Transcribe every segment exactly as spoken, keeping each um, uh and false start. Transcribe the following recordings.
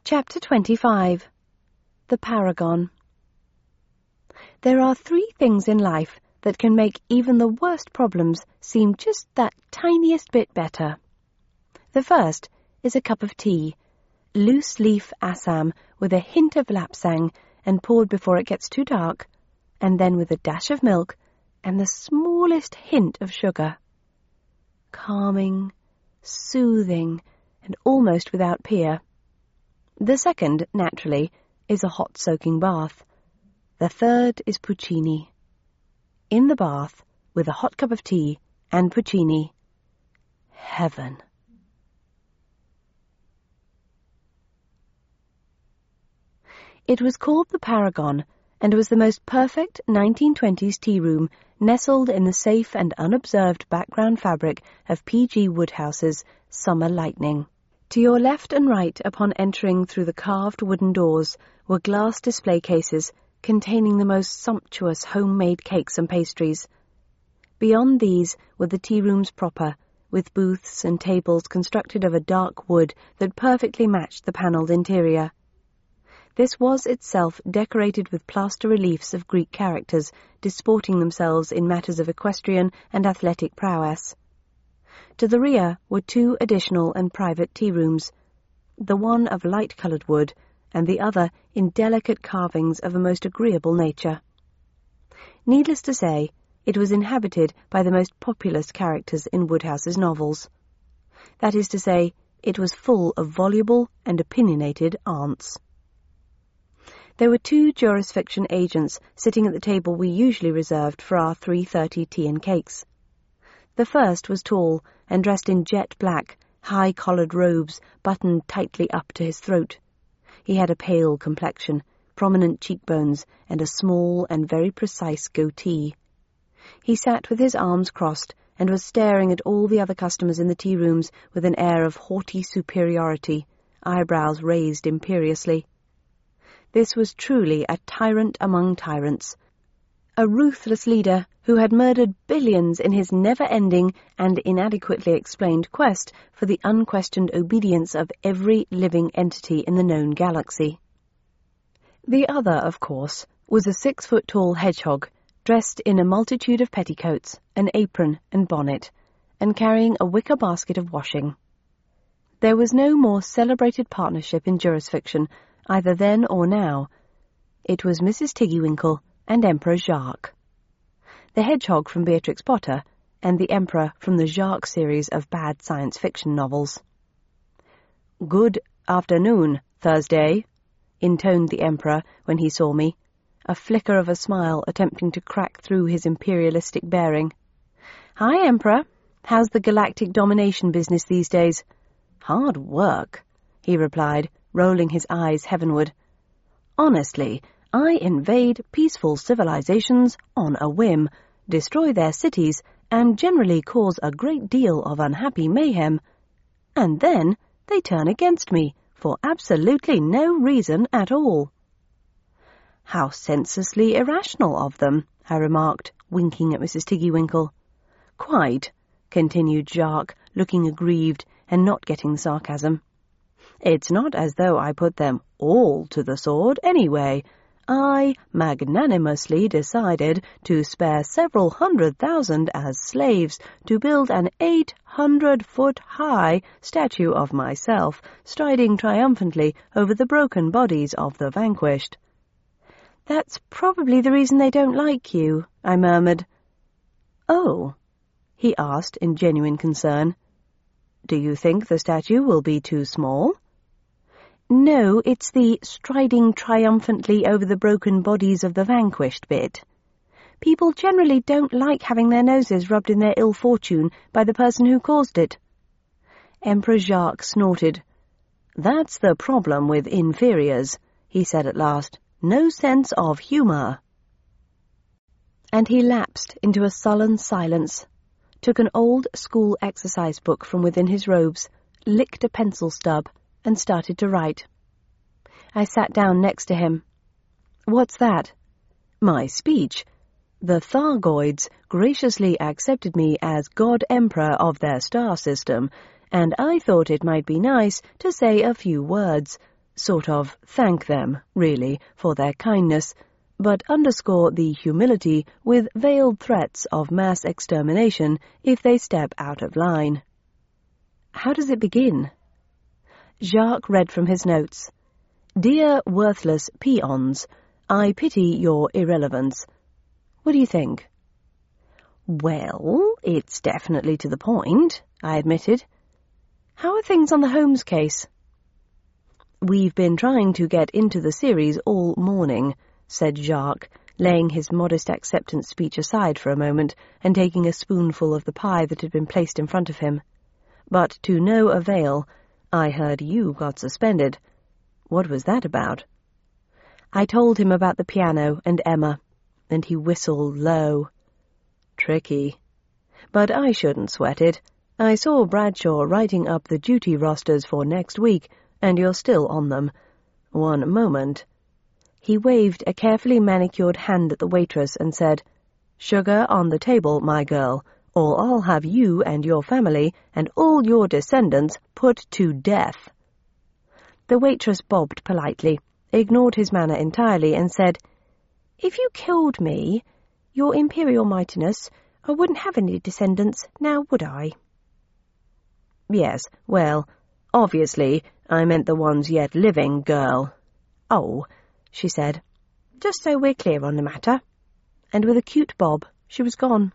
Chapter twenty-five. The Paragon. There are three things in life that can make even the worst problems seem just that tiniest bit better. The first is a cup of tea, loose-leaf Assam with a hint of lapsang and poured before it gets too dark, and then with a dash of milk and the smallest hint of sugar. Calming, soothing, and almost without peer. The second, naturally, is a hot soaking bath. The third is Puccini. In the bath, with a hot cup of tea and Puccini. Heaven. It was called the Paragon, and was the most perfect nineteen twenties tea room nestled in the safe and unobserved background fabric of P G Woodhouse's Summer Lightning. To your left and right upon entering through the carved wooden doors were glass display cases containing the most sumptuous homemade cakes and pastries. Beyond these were the tea rooms proper, with booths and tables constructed of a dark wood that perfectly matched the panelled interior. This was itself decorated with plaster reliefs of Greek characters disporting themselves in matters of equestrian and athletic prowess. To the rear were two additional and private tea rooms, the one of light-coloured wood, and the other in delicate carvings of a most agreeable nature. Needless to say, it was inhabited by the most populous characters in Woodhouse's novels. That is to say, it was full of voluble and opinionated aunts. There were two jurisfiction agents sitting at the table we usually reserved for our three thirty tea and cakes. The first was tall and dressed in jet black, high-collared robes buttoned tightly up to his throat. He had a pale complexion, prominent cheekbones, and a small and very precise goatee. He sat with his arms crossed and was staring at all the other customers in the tea rooms with an air of haughty superiority, eyebrows raised imperiously. This was truly a tyrant among tyrants, a ruthless leader who had murdered billions in his never-ending and inadequately explained quest for the unquestioned obedience of every living entity in the known galaxy. The other, of course, was a six-foot-tall hedgehog, dressed in a multitude of petticoats, an apron and bonnet, and carrying a wicker basket of washing. There was no more celebrated partnership in jurisfiction, either then or now. It was Missus Tiggywinkle and Emperor Jacques. The hedgehog from Beatrix Potter, and the Emperor from the Jacques series of bad science fiction novels. "Good afternoon, Thursday," intoned the Emperor when he saw me, a flicker of a smile attempting to crack through his imperialistic bearing. "Hi, Emperor. How's the galactic domination business these days?" "Hard work," he replied, rolling his eyes heavenward. "Honestly, I invade peaceful civilizations on a whim, destroy their cities, and generally cause a great deal of unhappy mayhem. And then they turn against me for absolutely no reason at all." "How senselessly irrational of them," I remarked, winking at Missus Tiggywinkle. "Quite," continued Jacques, looking aggrieved and not getting the sarcasm. "It's not as though I put them all to the sword, anyway. I magnanimously decided to spare several hundred thousand as slaves to build an eight hundred foot high statue of myself, striding triumphantly over the broken bodies of the vanquished." "That's probably the reason they don't like you," I murmured. "Oh?" he asked in genuine concern. "Do you think the statue will be too small?" "No, it's the striding triumphantly over the broken bodies of the vanquished bit. People generally don't like having their noses rubbed in their ill fortune by the person who caused it." Emperor Jacques snorted. "That's the problem with inferiors," he said at last. "No sense of humour." And he lapsed into a sullen silence, took an old school exercise book from within his robes, licked a pencil stub, and started to write. I sat down next to him. "What's that?" "My speech. The Thargoids graciously accepted me as God Emperor of their star system, and I thought it might be nice to say a few words, sort of thank them, really, for their kindness, but underscore the humility with veiled threats of mass extermination if they step out of line. How does it begin? Jacques read from his notes. Dear worthless peons, I pity your irrelevance. What do you think? Well, it's definitely to the point, I admitted. How are things on the Holmes case? We've been trying to get into the series all morning, said Jacques, laying his modest acceptance speech aside for a moment and taking a spoonful of the pie that had been placed in front of him. But to no avail. I heard you got suspended. What was that about? I told him about the piano and Emma, and he whistled low. Tricky. But I shouldn't sweat it. I saw Bradshaw writing up the duty rosters for next week, and you're still on them. One moment. He waved a carefully manicured hand at the waitress and said, Sugar on the table, my girl, or I'll have you and your family and all your descendants put to death. The waitress bobbed politely, ignored his manner entirely, and said, If you killed me, your Imperial Mightiness, I wouldn't have any descendants, now would I? Yes, well, obviously, I meant the ones yet living, girl. Oh, she said, just so we're clear on the matter. And with a cute bob, she was gone.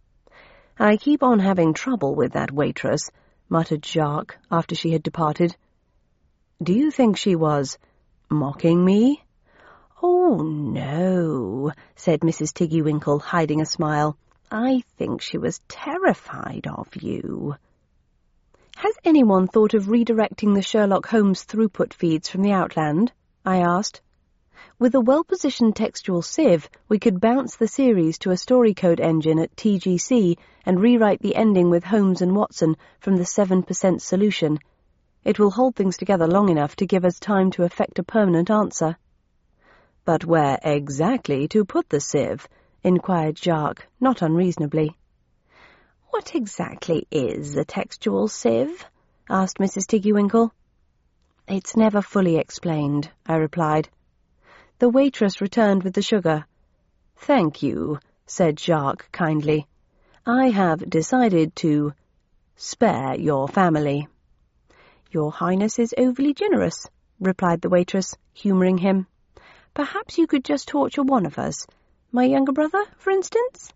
I keep on having trouble with that waitress, muttered Jacques after she had departed. Do you think she was mocking me? Oh, no, said Missus Tiggywinkle, hiding a smile. I think she was terrified of you. Has anyone thought of redirecting the Sherlock Holmes throughput feeds from the Outland? I asked. With a well-positioned textual sieve, we could bounce the series to a story code engine at T G C and rewrite the ending with Holmes and Watson from the seven percent solution. It will hold things together long enough to give us time to effect a permanent answer. But where exactly to put the sieve? Inquired Jacques, not unreasonably. What exactly is a textual sieve? Asked Missus Tiggywinkle. It's never fully explained, I replied. The waitress returned with the sugar. Thank you, said Jacques kindly. I have decided to spare your family. Your Highness is overly generous, replied the waitress, humouring him. Perhaps you could just torture one of us. My younger brother, for instance?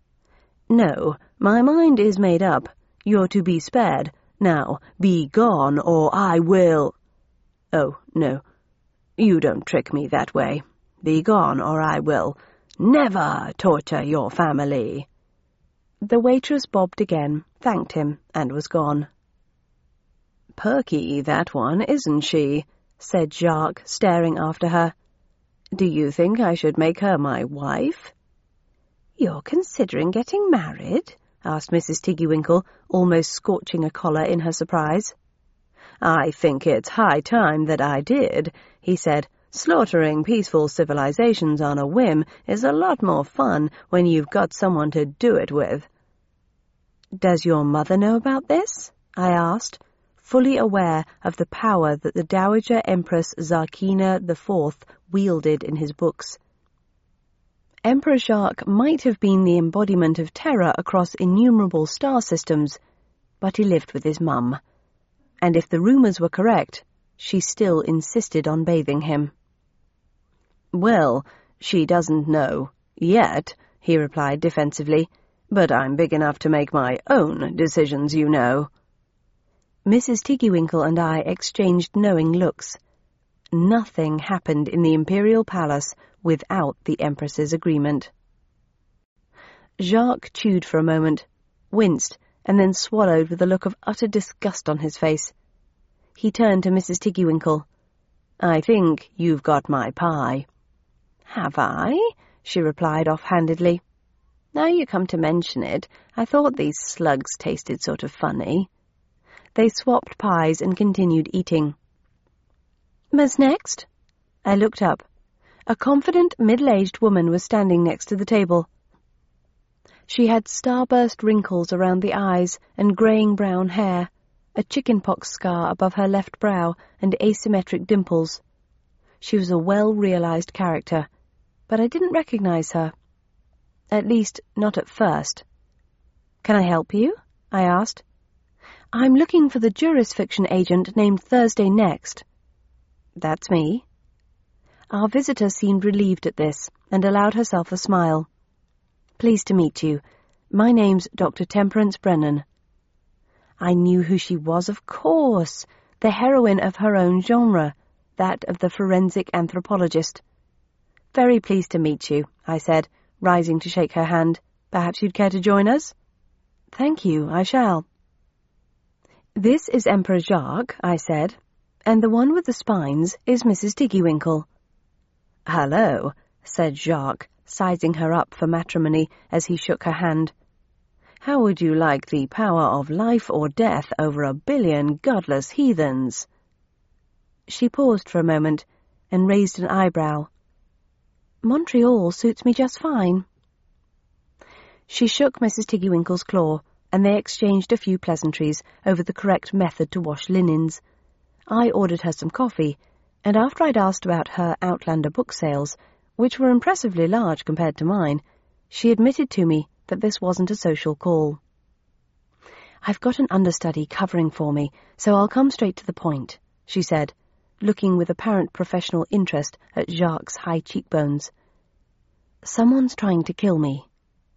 No, my mind is made up. You're to be spared. Now, be gone, or I will... Oh, no. You don't trick me that way. Be gone, or I will never torture your family. The waitress bobbed again, thanked him, and was gone. Perky, that one, isn't she? Said Jacques, staring after her. Do you think I should make her my wife? You're considering getting married? Asked Missus Tiggywinkle, almost scorching a collar in her surprise. I think it's high time that I did, he said. Slaughtering peaceful civilizations on a whim is a lot more fun when you've got someone to do it with. Does your mother know about this? I asked, fully aware of the power that the Dowager Empress Zarkina the Fourth wielded in his books. Emperor Jacques might have been the embodiment of terror across innumerable star systems, but he lived with his mum. And if the rumours were correct, she still insisted on bathing him. Well, she doesn't know, yet, he replied defensively, but I'm big enough to make my own decisions, you know. Missus Tiggywinkle and I exchanged knowing looks. Nothing happened in the Imperial Palace without the Empress's agreement. Jacques chewed for a moment, winced, and then swallowed with a look of utter disgust on his face. He turned to Missus Tiggywinkle. I think you've got my pie. Have I? She replied offhandedly. Now you come to mention it, I thought these slugs tasted sort of funny. They swapped pies and continued eating. What's next? I looked up. A confident, middle-aged woman was standing next to the table. She had starburst wrinkles around the eyes and greying brown hair, a chickenpox scar above her left brow and asymmetric dimples. She was a well-realized character, but I didn't recognize her. At least, not at first. "Can I help you?" I asked. "I'm looking for the jurisfiction agent named Thursday Next." "That's me." Our visitor seemed relieved at this, and allowed herself a smile. "Pleased to meet you. My name's Doctor Temperance Brennan." I knew who she was, of course, the heroine of her own genre, that of the forensic anthropologist. "Very pleased to meet you," I said, rising to shake her hand. "Perhaps you'd care to join us?" "Thank you, I shall." "This is Emperor Jacques," I said, "and the one with the spines is Missus Tiggywinkle." "Hello," said Jacques, sizing her up for matrimony as he shook her hand. "How would you like the power of life or death over a billion godless heathens?" She paused for a moment and raised an eyebrow. "Montreal suits me just fine." She shook Missus Tiggywinkle's claw, and they exchanged a few pleasantries over the correct method to wash linens. I ordered her some coffee, and after I'd asked about her Outlander book sales, which were impressively large compared to mine, she admitted to me that this wasn't a social call. "I've got an understudy covering for me, so I'll come straight to the point," she said, looking with apparent professional interest at Jacques' high cheekbones. "Someone's trying to kill me."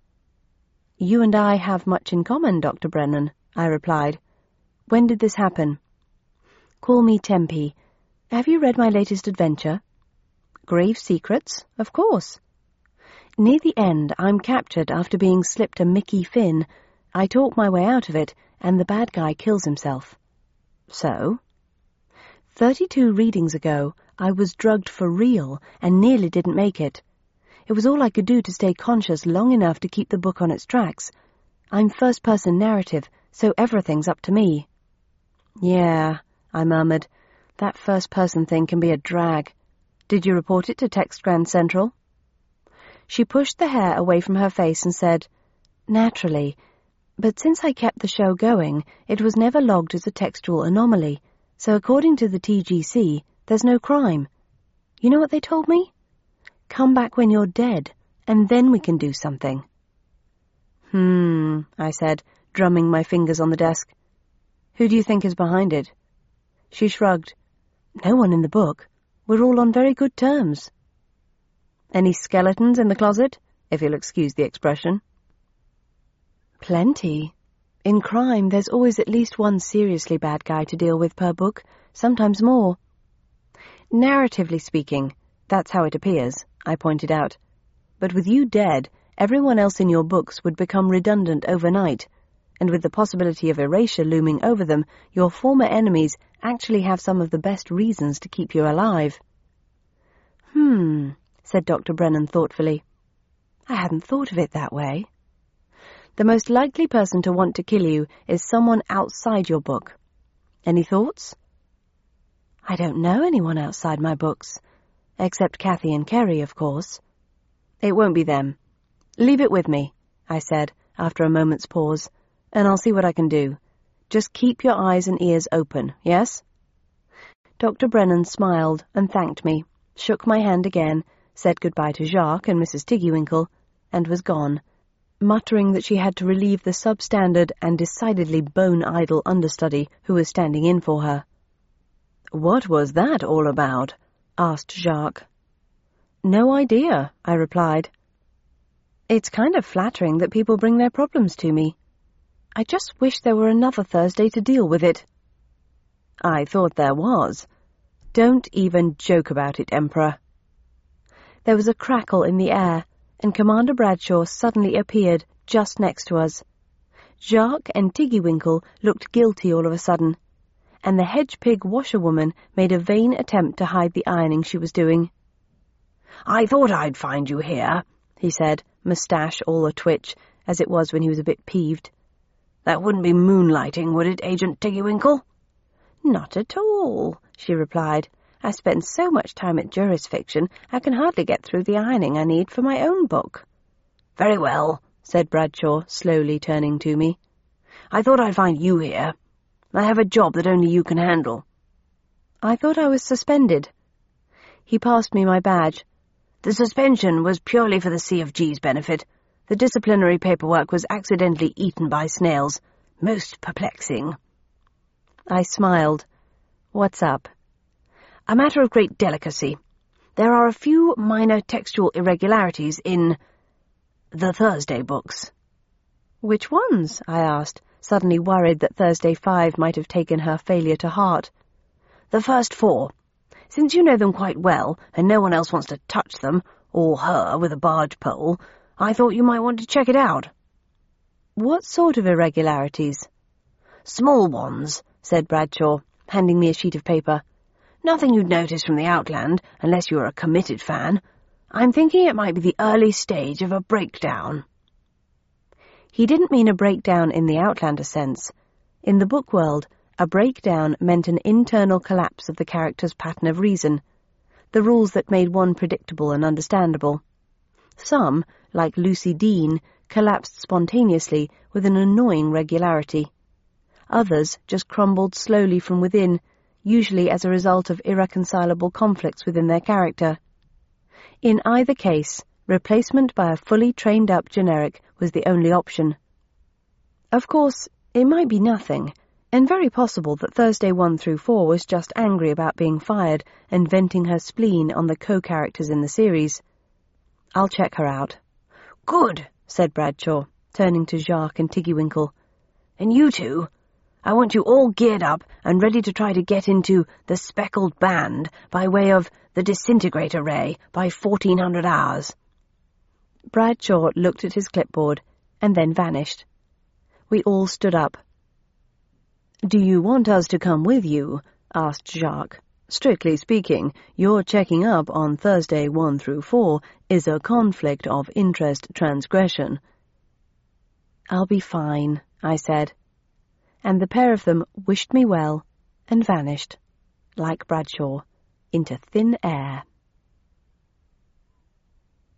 "You and I have much in common, Doctor Brennan," I replied. "When did this happen?" "Call me Tempe. Have you read my latest adventure?" "Grave Secrets? Of course." "Near the end, I'm captured after being slipped a Mickey Finn. I talk my way out of it, and the bad guy kills himself." "So?" Thirty-two readings ago, I was drugged for real and nearly didn't make it. It was all I could do to stay conscious long enough to keep the book on its tracks. I'm first-person narrative, so everything's up to me. "Yeah," I murmured. "That first-person thing can be a drag. Did you report it to Text Grand Central?" She pushed the hair away from her face and said, "Naturally. But since I kept the show going, it was never logged as a textual anomaly, so according to the T G C, there's no crime. You know what they told me? Come back when you're dead, and then we can do something." "Hmm," I said, drumming my fingers on the desk. "Who do you think is behind it?" She shrugged. "No one in the book. We're all on very good terms." "Any skeletons in the closet, if you'll excuse the expression?" "Plenty. In crime, there's always at least one seriously bad guy to deal with per book, sometimes more." "Narratively speaking, that's how it appears," I pointed out. "But with you dead, everyone else in your books would become redundant overnight, and with the possibility of erasure looming over them, your former enemies actually have some of the best reasons to keep you alive." "Hmm," said Doctor Brennan thoughtfully. "I hadn't thought of it that way." "The most likely person to want to kill you is someone outside your book. Any thoughts?" "I don't know anyone outside my books, except Kathy and Kerry, of course." "It won't be them. Leave it with me," I said, after a moment's pause, "and I'll see what I can do. Just keep your eyes and ears open, yes?" Doctor Brennan smiled and thanked me, shook my hand again, said goodbye to Jacques and Missus Tiggywinkle, and was gone, muttering that she had to relieve the substandard and decidedly bone-idle understudy who was standing in for her. "What was that all about?" asked Jacques. "No idea," I replied. "It's kind of flattering that people bring their problems to me. I just wish there were another Thursday to deal with it." "I thought there was. Don't even joke about it, Emperor." There was a crackle in the air, and Commander Bradshaw suddenly appeared just next to us. Jacques and Tiggywinkle looked guilty all of a sudden, and the hedge-pig washerwoman made a vain attempt to hide the ironing she was doing. "I thought I'd find you here," he said, moustache all a-twitch, as it was when he was a bit peeved. "That wouldn't be moonlighting, would it, Agent Tiggywinkle?" "Not at all," she replied. "I spend so much time at jurisfiction, I can hardly get through the ironing I need for my own book." "Very well," said Bradshaw, slowly turning to me. "I thought I'd find you here. I have a job that only you can handle." "I thought I was suspended." He passed me my badge. "The suspension was purely for the C of G's benefit. The disciplinary paperwork was accidentally eaten by snails. Most perplexing." I smiled. "What's up?" "A matter of great delicacy. There are a few minor textual irregularities in the Thursday books." "Which ones?" I asked, suddenly worried that Thursday Five might have taken her failure to heart. "The first four. Since you know them quite well, and no one else wants to touch them, or her with a barge pole, I thought you might want to check it out." "What sort of irregularities?" "Small ones," said Bradshaw, handing me a sheet of paper. "Nothing you'd notice from the Outland, unless you were a committed fan. I'm thinking it might be the early stage of a breakdown." He didn't mean a breakdown in the Outlander sense. In the book world, a breakdown meant an internal collapse of the character's pattern of reason, the rules that made one predictable and understandable. Some, like Lucy Dean, collapsed spontaneously with an annoying regularity. Others just crumbled slowly from within, usually as a result of irreconcilable conflicts within their character. In either case, replacement by a fully trained-up generic was the only option. Of course, it might be nothing, and very possible that Thursday one through four was just angry about being fired and venting her spleen on the co-characters in the series. I'll check her out. "Good," said Bradshaw, turning to Jacques and Tiggywinkle. "And you two? I want you all geared up and ready to try to get into the Speckled Band by way of the disintegrator ray by fourteen hundred hours. Bradshaw looked at his clipboard and then vanished. We all stood up. "Do you want us to come with you?" asked Jacques. "Strictly speaking, your checking up on Thursday one through four is a conflict of interest transgression." "I'll be fine," I said, and the pair of them wished me well and vanished, like Bradshaw, into thin air.